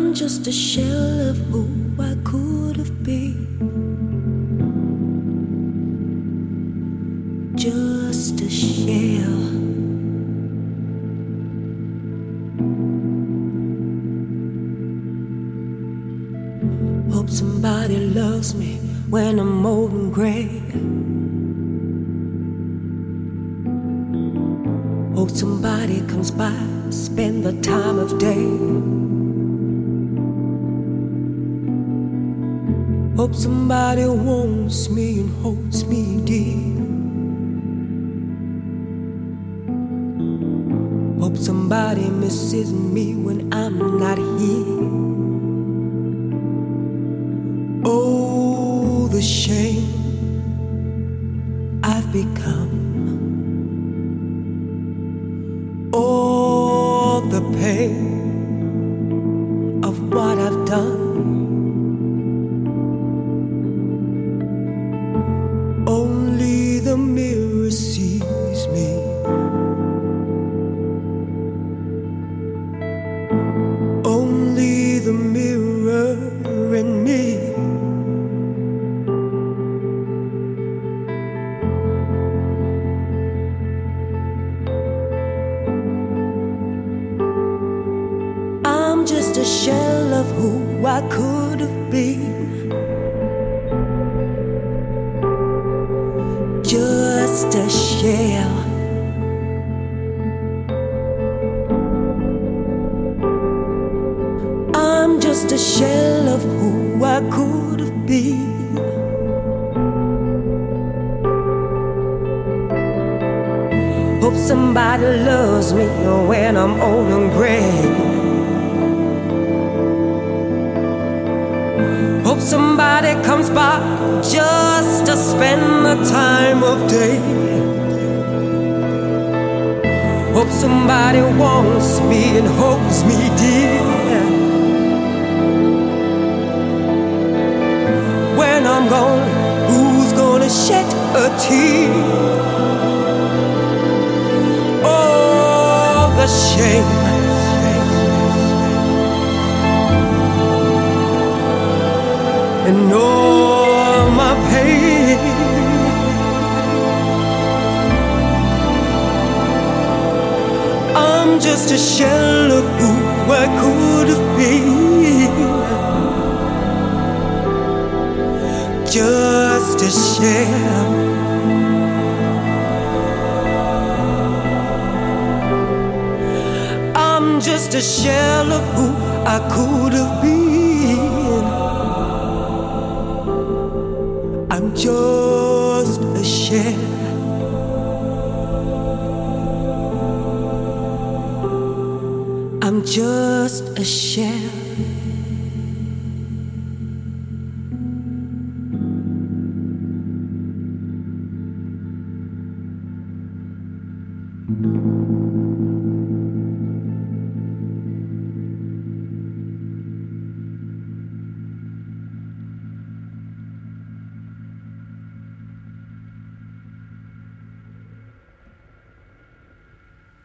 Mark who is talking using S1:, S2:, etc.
S1: just a shell of who I could have been. Just a shell. Hope somebody loves me when I'm old and gray. Hope somebody comes by, spend the time of day. Hope somebody wants me and holds me dear. Hope somebody misses me when I'm not here. Oh, the shame I've become. All the pain of what I've done. Only the mirror sees me. Only the mirror in me. I'm just a shell of who I could have been. Just a shell. I'm just a shell of who I could have been. Hope somebody loves me when I'm old and gray. Hope somebody comes by just to spend the time of day. Hope somebody wants me and holds me dear. When I'm gone, who's gonna shed a tear? Oh, the shame. And all my pain. I'm just a shell of who I could have been. Just a shell. I'm just a shell of who I could have been. I'm just a shell. I'm just a shell.